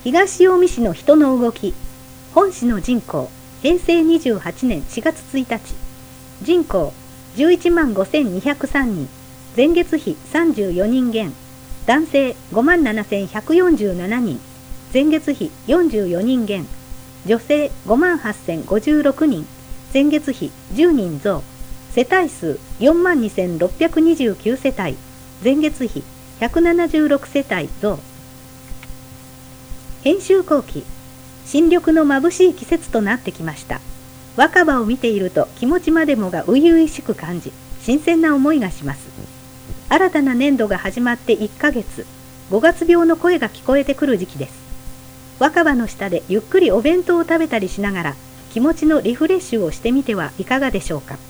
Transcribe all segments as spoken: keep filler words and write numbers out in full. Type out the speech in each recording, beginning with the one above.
東近江市の人の動き。本市の人口、へいせいにじゅうはちねんしがつついたち。人口、じゅういちまんごせんにひゃくさんにん。前月比さんじゅうよにん減。男性ごまんななせんひゃくよんじゅうななにん。前月比よんじゅうよにん減。女性ごまんはっせんごじゅうろくにん。前月比じゅうにん増。世帯数よんまんにせんろっぴゃくにじゅうきゅうせたい。前月比ひゃくななじゅうろくせたい増。編集後期。新緑の眩しい季節となってきました。若葉を見ていると気持ちまでもが初々しく感じ、新鮮な思いがします。新たな年度が始まっていっかげつ、ごがつ病の声が聞こえてくる時期です。若葉の下でゆっくりお弁当を食べたりしながら、気持ちのリフレッシュをしてみてはいかがでしょうか。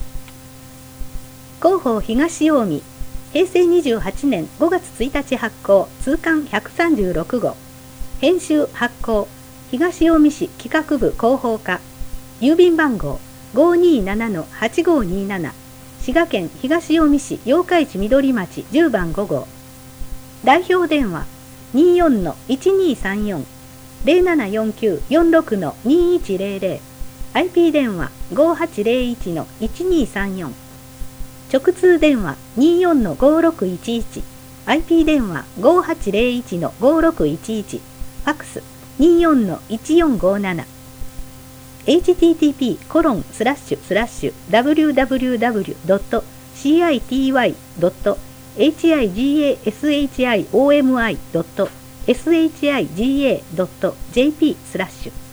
広報東近江、へいせいにじゅうはちねんごがつついたち発行、通刊ひゃくさんじゅうろくごう。編集発行、東近江市企画部広報課。郵便番号 ごーにーななのはちごーにーなな。滋賀県東近江市八日市緑町じゅうばんごごう。代表電話 にーよんのいちにーさんよん。ゼロななよんきゅうよんろくのにーいちゼロゼロ。アイピー 電話 ごーはちゼロいちのいちにーさんよん。直通電話 にーよんのごーろくいちいち。アイピー 電話 ごーはちゼロいちのごーろくいちいち。ファックス にーよんのいちよんごーなな。エイチティーティーピーコロンスラッシュスラッシュダブリューダブリューダブリュードットシーアイティーワイドットエイチアイジーエーエスエイチアイオーエムアイドットエスエイチアイジーエードットジェーピースラッシュ